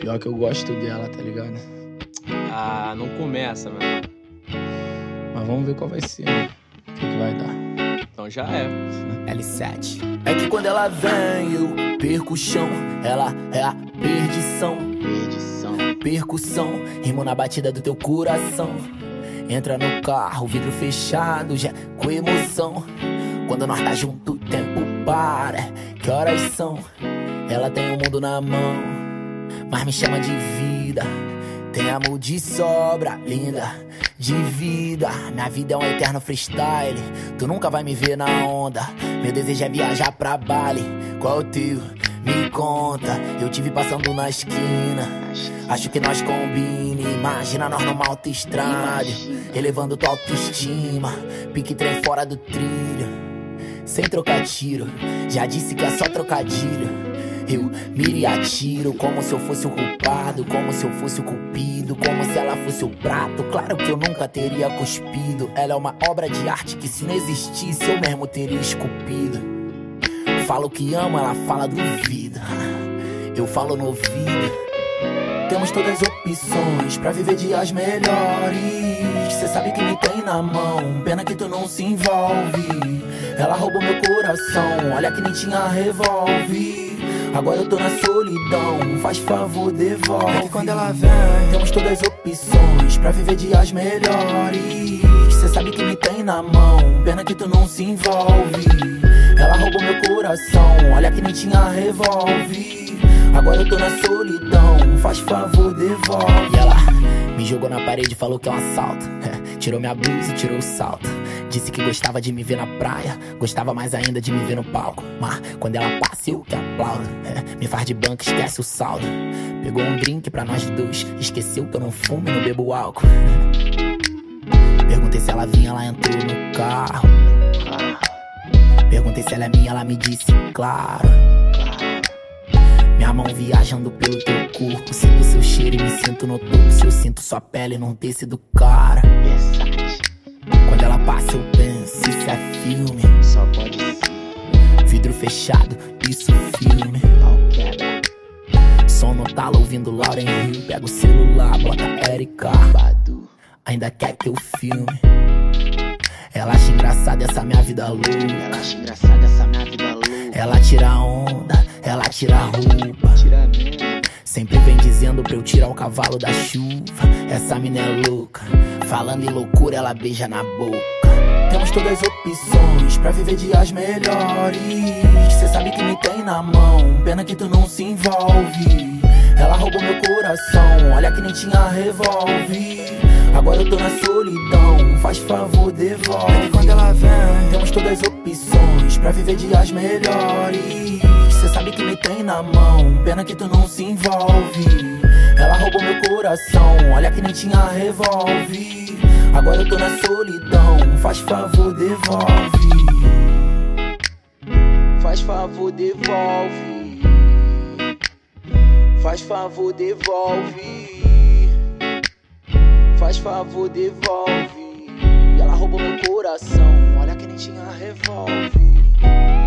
Pior que eu gosto dela, tá ligado? Ah, não começa, mano. Mas vamos ver qual vai ser, né? O que vai dar. Então já é. L7. É que quando ela vem, eu perco o chão. Ela é a perdição. Percussão, rimo na batida do teu coração. Entra no carro, vidro fechado, já com emoção. Quando nós tá junto, o tempo para. Que horas são? Ela tem o mundo na mão, mas me chama de vida. Tem amor de sobra, linda, de vida. Minha vida é um eterno freestyle. Tu nunca vai me ver na onda. Meu desejo é viajar pra Bali. Qual é o teu? Me conta. Eu tive passando na esquina. Acho que nós combina. Imagina nós numa autoestrada, elevando tua autoestima. Pique trem fora do trilho, sem trocar tiro. Já disse que é só trocadilho. Eu miro e atiro como se eu fosse o culpado, como se eu fosse o cupido, como se ela fosse o prato. Claro que eu nunca teria cuspido. Ela é uma obra de arte que se não existisse eu mesmo teria esculpido. Falo que amo, ela fala duvida. Eu falo no ouvido. Temos todas as opções pra viver dias melhores. Cê sabe que me tem na mão, pena que tu não se envolve. Ela roubou meu coração, olha que nem tinha revólver. Agora eu tô na solidão, faz favor, devolve. É que quando ela vem, temos todas as opções pra viver dias melhores. Cê sabe que me tem na mão, pena que tu não se envolve. Ela roubou meu coração, olha que nem tinha revólver. Agora eu tô na solidão, faz favor, devolve. E ela me jogou na parede e falou que é um assalto. Tirou minha blusa e tirou o salto. Disse que gostava de me ver na praia, gostava mais ainda de me ver no palco. Mas quando ela passa eu que aplaudo. Me faz de banco, esquece o saldo. Pegou um drink pra nós dois, esqueceu que eu não fumo e não bebo álcool. Perguntei se ela vinha, ela entrou no carro. Perguntei se ela é minha, ela me disse claro. Minha mão viajando pelo teu corpo, sinto seu cheiro e me sinto no topo. Se eu sinto sua pele num tecido cara. Quando ela passa eu penso, isso é filme. Só pode ser. Vidro fechado, isso filme. Som no talo, ouvindo Lauren Hill. Pega o celular, bota Erika. Ainda quer que eu filme. Ela acha engraçada essa minha vida louca. Ela tira onda, ela tira a roupa. Sempre vem dizendo pra eu tirar o cavalo da chuva. Essa mina é louca, falando em loucura ela beija na boca. Temos todas as opções pra viver dias melhores. Cê sabe que me tem na mão, pena que tu não se envolve. Ela roubou meu coração, olha que nem tinha revólver. Agora eu tô na solidão, faz favor, devolve. E quando ela vem, temos todas as opções pra viver dias melhores. Cê sabe que me tem na mão, pena que tu não se envolve. Ela roubou meu coração, olha que nem tinha revólver. Agora eu tô na solidão, faz favor, devolve. Faz favor, devolve. Faz favor, devolve. Faz favor, devolve. E ela roubou meu coração, olha que nem tinha revólver.